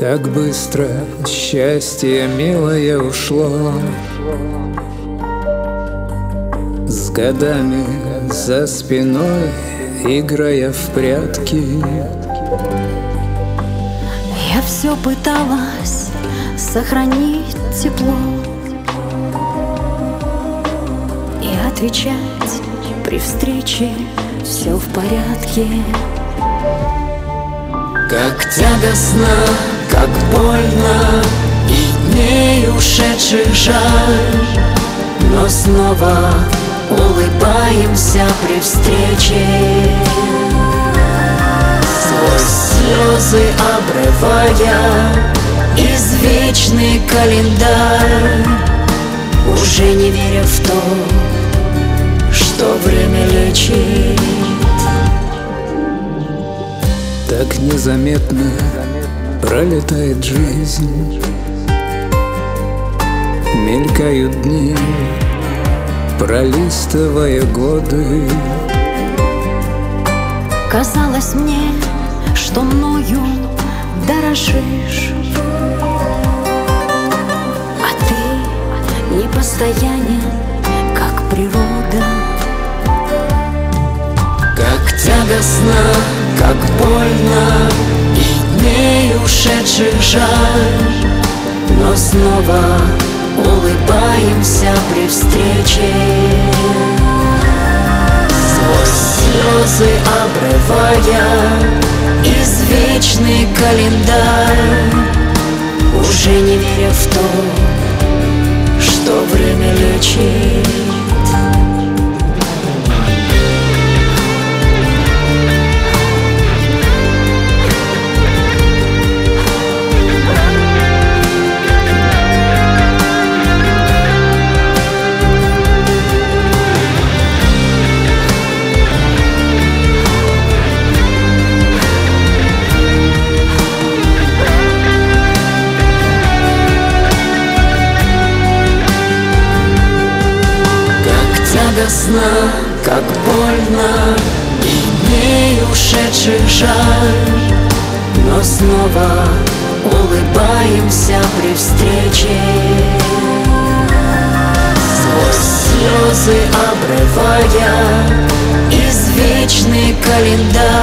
Так быстро счастье милое ушло, с годами за спиной, играя в прятки. Я все пыталась сохранить тепло и отвечать при встрече: все в порядке. Как тягостно, как больно, и дней ушедших жаль, но снова улыбаемся при встрече. Сквозь слезы обрывая извечный календарь, уже не веря в то, что время лечит. Так незаметно пролетает жизнь, мелькают дни, пролистывая годы. Казалось мне, что мною дорожишь, а ты непостоянен, как природа. Как тягостно, как больно, и дней ушедших жаль, но снова улыбаемся при встрече. Сквозь слезы обрывая извечный календарь, уже не веря в то, что время лечит. Тягостно, как больно, и дней ушедших жаль, но снова улыбаемся при встрече. Сквозь слезы обрывая извечный календарь,